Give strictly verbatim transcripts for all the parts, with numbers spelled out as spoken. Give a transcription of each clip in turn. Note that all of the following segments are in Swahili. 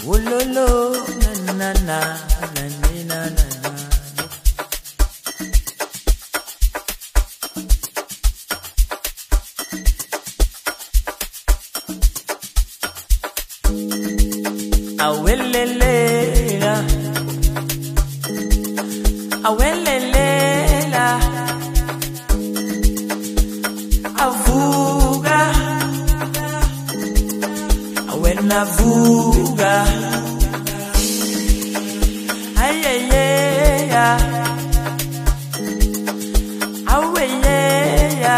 Wololo na na na na na na na. Awelelela, awelelela, avuga, awenavuga, ayeyeya, aweyeya,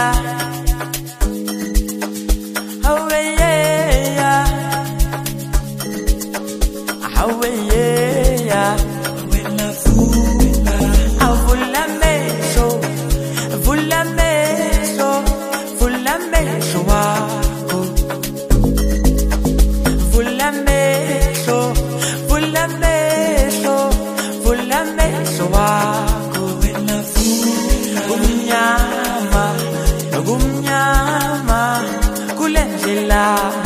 aweyeya. Aweyeya, awenavuga, avulameso, avulameso, avulameso wako, avulameso, avulameso, avulameso wako, awenavuga, gumnyama, gumnyama, kulendlela.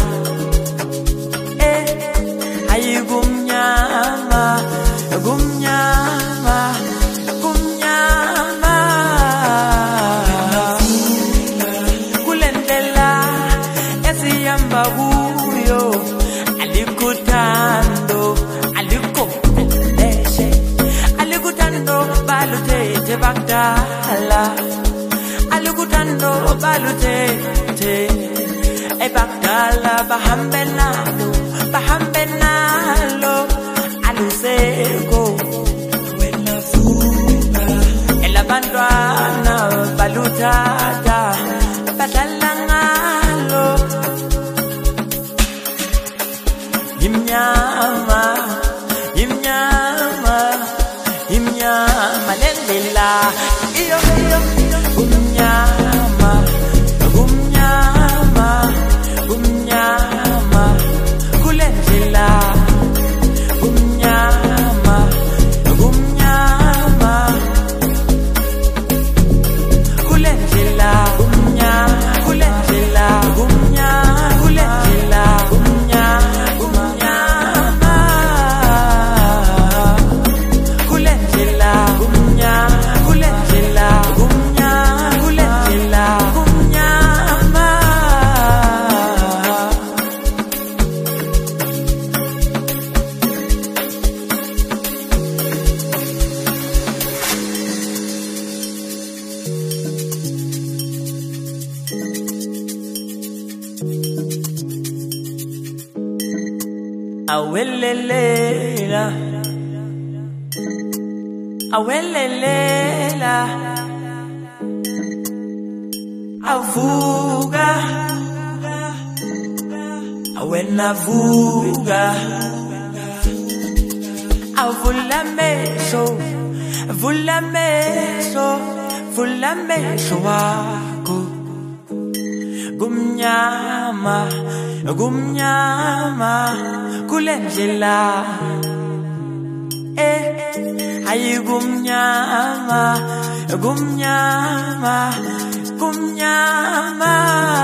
Gumnyama, gumnyama, gumnyama. Kulendlela esiyamba kuyo, alikutando, alikopeleshe, alikutando balutete bagdala, alikutando balutete e bagdala bahambenalo, bahambenalo. Aluseko wenavuga elabantwana balutata badlala ngalo imnyama imnyama imnyama lendlela iyo iyo umnyama umnyama umnyama kulendlela. Awelelela, awelelela, avuga, awenavuga, avulameso, avulameso, avulameso wako, gumnyama, gumnyama. Kulendlela, eh, ayi gumnyama, gumnyama, gumnyama.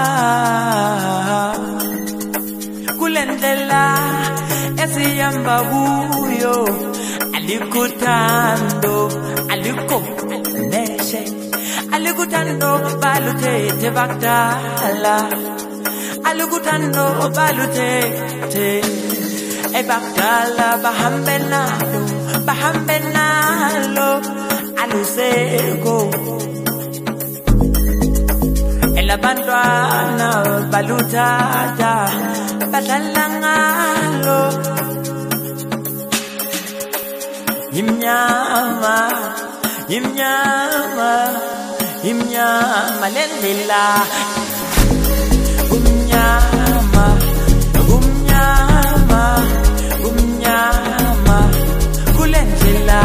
Kulendlela, esiyamba kuyo, alikutando, alikopeleshe, alikutando balutete bagdala, alikutando balutete. E bagdala bahambenalo, bahambenalo, aluseko. Elabantwana balutata badlala ngalo imnyama, imnyama, imnyama lendlela. Umnyama, umnyama, umnyama, kulendlela.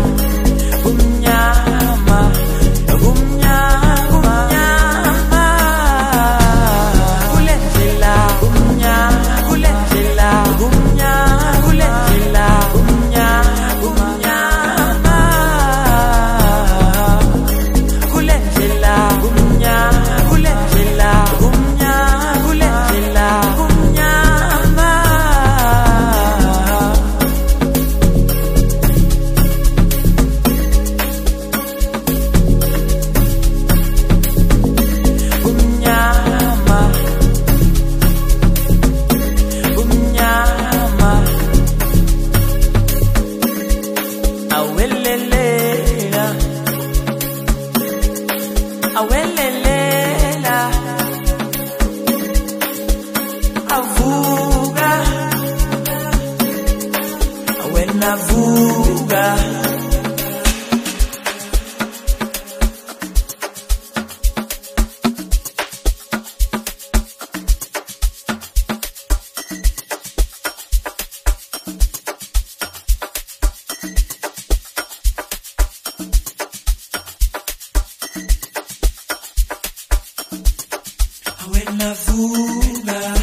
Umnyama, umnyama, umnyama, kulendlela. Umnyama, kulendlela. Umnyama, kulendlela. Umnyama, umnyama, kulendlela. Umnyama, kulendlela. navuga. Awe navuga.